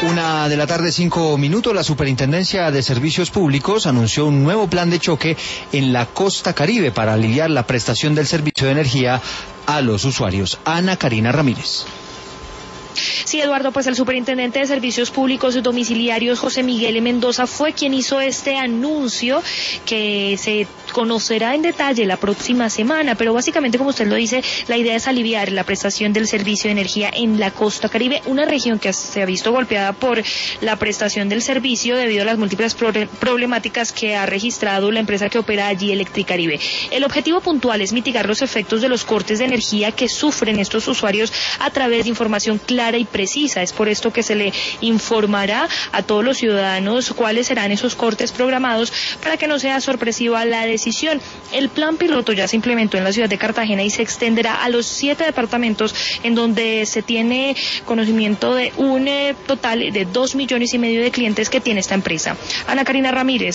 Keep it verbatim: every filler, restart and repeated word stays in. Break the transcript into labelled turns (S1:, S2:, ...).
S1: Una de la tarde, cinco minutos, la Superintendencia de Servicios Públicos anunció un nuevo plan de choque en la costa Caribe para aliviar la prestación del servicio de energía a los usuarios. Ana Karina Ramírez.
S2: Sí, Eduardo, pues el superintendente de Servicios Públicos Domiciliarios, José Miguel Mendoza, fue quien hizo este anuncio que se conocerá en detalle la próxima semana, pero básicamente, como usted lo dice, la idea es aliviar la prestación del servicio de energía en la costa Caribe, una región que se ha visto golpeada por la prestación del servicio debido a las múltiples problemáticas que ha registrado la empresa que opera allí, Electricaribe. El objetivo puntual es mitigar los efectos de los cortes de energía que sufren estos usuarios a través de información clara y precisa. Es por esto que se le informará a todos los ciudadanos cuáles serán esos cortes programados para que no sea sorpresiva la decisión. El plan piloto ya se implementó en la ciudad de Cartagena y se extenderá a los siete departamentos en donde se tiene conocimiento de un eh, total de dos millones y medio de clientes que tiene esta empresa. Ana Karina Ramírez.